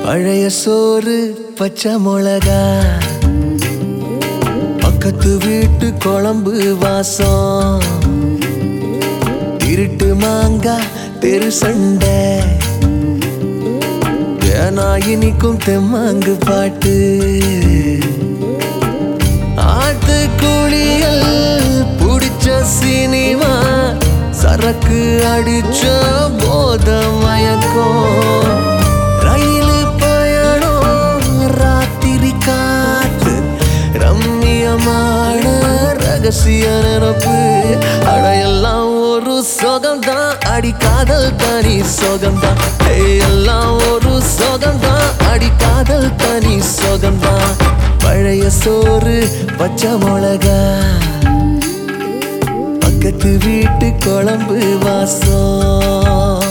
பழைய சோறு பச்சை மிளகா பக்கத்து வீட்டு குழம்பு வாசம் இருட்டு மாங்கா தெரு சண்டை ஏனா இனிக்கும் தெம்மாங்கு பாட்டு ஆட்டு குளியல் புடிச்ச சினிமா சரக்கு அடிச்ச போத மயக்கம் ரயில் பயணம் ராத்திரி காத்து ரம்மியமான ரகசிய நினப்பு அடையெல்லாம் ஒரு சோகம்தான் அடி காதல் தனி சோகம்தான் எல்லாம் ஒரு சோகம்தான் அடி காதல் தனி சோகம்தான் பழைய சோறு பச்சை மிளகா பக்கத்து வீட்டு குழம்பு வாசம்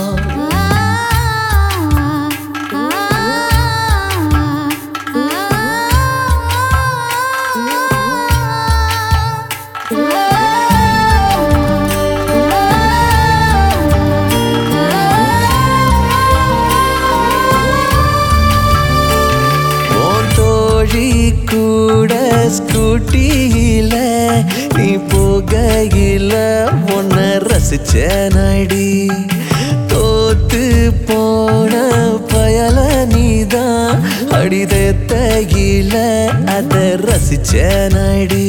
கூட ஸ்கூட்டியில நீ போகையில உன்னை ரசிச்சேனடி தோத்து போன பயல நீதான் அடிதத்தையில அத ரசிச்சேனடி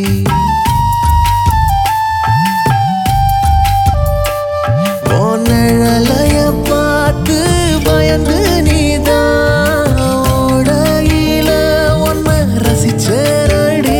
நிழலைய பார்த்து பயந்து நீதான் ஓடையில உன்னை ரசிச்சேனடி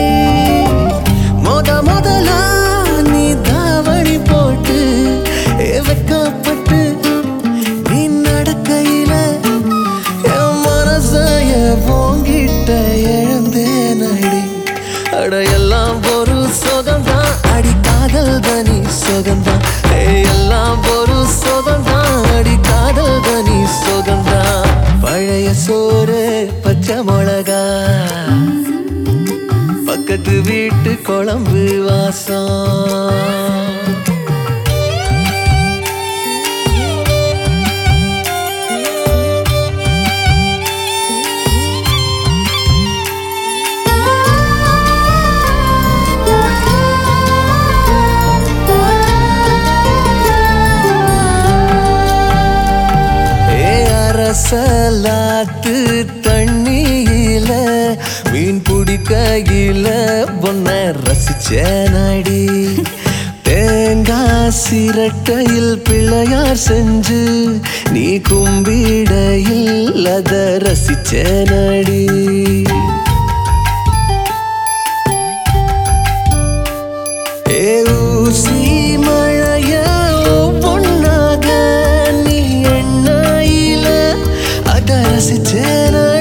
முதலா நீ தாவணி போட்டு வெக்கப்பட்டு நீ நடக்கையில என் மனசைய போங்கிட்ட இழந்தேனடி அடையெல்லாம் ஒரு சோகம்தான் அடி காதல் தனி சோகம்தான் எல்லாம் ஒரு சோகம்தான் அடி காதல் தனி சோகம்தான் பழைய சோறு பச்சை மிளகா பக்கத்து வீட்டு குழம்பு வாசம் சலாத்து தண்ணியில மீன் பிடிக்கையில பொன்ன ரசிச்சேனடி தேங்காய் சிரட்டையில் பிள்ளையார் செஞ்சு நீ கும்பிடையில் அத ரசிச்சேனடி ஊசி மழைய ஒவ்வொன்னாக நீ எண்ணெயில ரசிச்சேன